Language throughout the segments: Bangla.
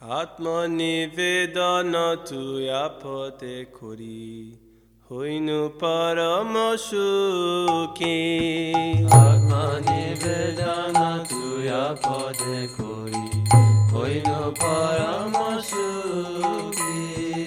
আত্মনিবেদন তুয়া পদে করি হইনু পরম সুখী। আত্মনিবেদন তুয়া পদে করি হইনু পরম সুখী।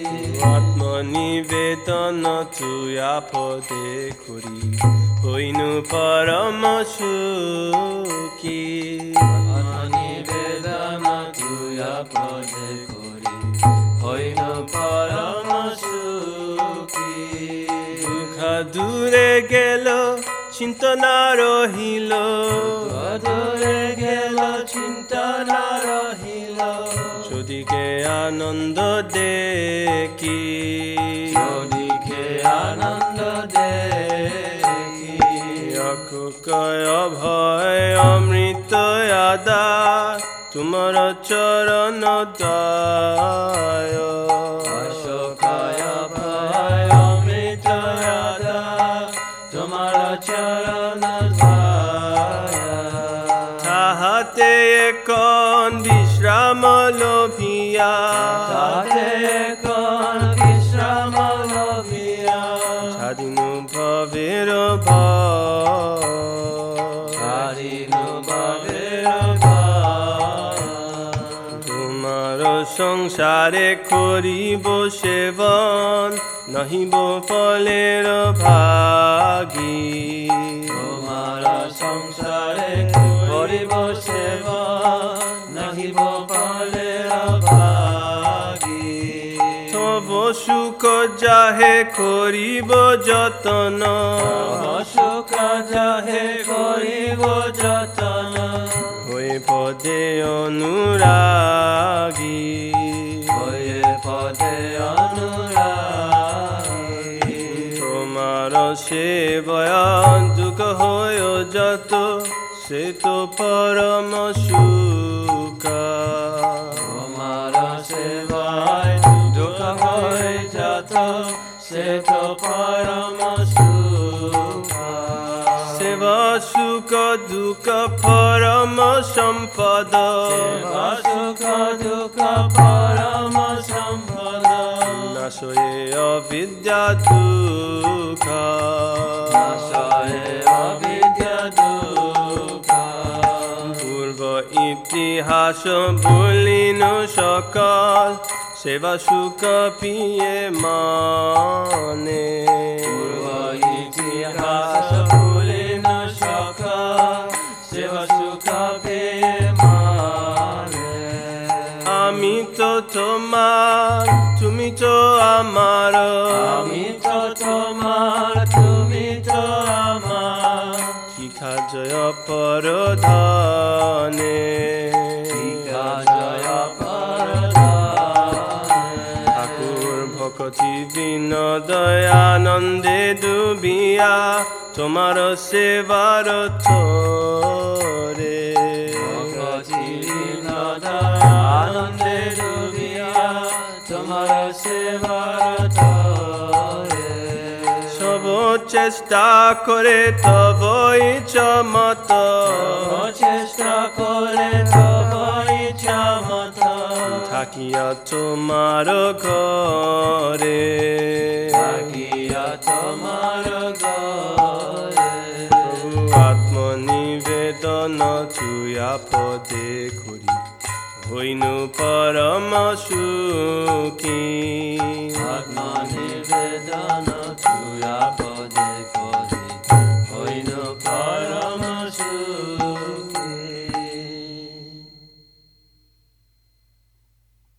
আত্মনিবেদন তুয়া পদে করি হইনু পরম সুখী। আত্মনিবেদন তুয়া পদে করি হইনু পরম সুখী। দুঃখ দূরে গেল চিন্তা না রহিল, দূরে গেল চিন্তা না রহিল। যদিকে আনন্দ দেখি, যদিকে আনন্দ দেখি। অকুকয় ভয় অমৃত আদা তোমার চরণ দায়। অশোকায় ভয় অমৃত আদা তোমার চরণ ধায়। তাহাতে কোন বিশ্রাম লোভিয়া, তাতে কোন বিশ্রাম লোভিয়া। স্বাধীন ভবের ভয়, স্বাধীন ভবের ভয়। তোমার সংসারে করিব সেবন, নহিব ফলের ভাগী। তোমার সংসারে করিব সেবা, নাহিব ফলের ভাগী। তব সুখ যাহে করিব যতন, সুখ যাহে করিব যতন। হয়ে পদে অনুরাগী। হয়ে পদে অনুরাগী। তোমার সেবয় দুঃখ হয় যত, সে তো পরম সুখ। তোমার সেবায় দুঃখ হয় যত, সে তো পরম সুখ। সেবা সুখ দুঃখ পরম সম্পদ, সেবা সুখ দুঃখ পরম সম্পদ। নাশয়ে অবিদ্যা দুঃখ, নাশয়ে অবিদ্যা দুঃখ। পূর্ব ইতিহাস বলিন সকল, সেবা সুখ পিয়ে মানে। পূর্ব ইতিহাস ভুলিন সকল, সেবা সুখ পেয়ে মানে। আমি তো তোমার তুমি তো আমার, আমি তো তোমার তুমি তো আমার। কি কাজয় পরধনে। জয় পরধানে। ঠাকুর ভকতি বিনোদয় আনন্দে ডুবিয়া, তোমার সেবার থরে। ভগতি বিনোদ আনন্দে ডুবিয়া, তোমার সেবার তরে। সব চেষ্টা করে তব ইচ্ছামত, চেষ্টা করে তব ইচ্ছা মত। থাকিয়া তোমার ঘরে। থাকিয়া তোমার ঘরে। আত্মনিবেদন তুয়া পদে করি হইনু পরম সুখী।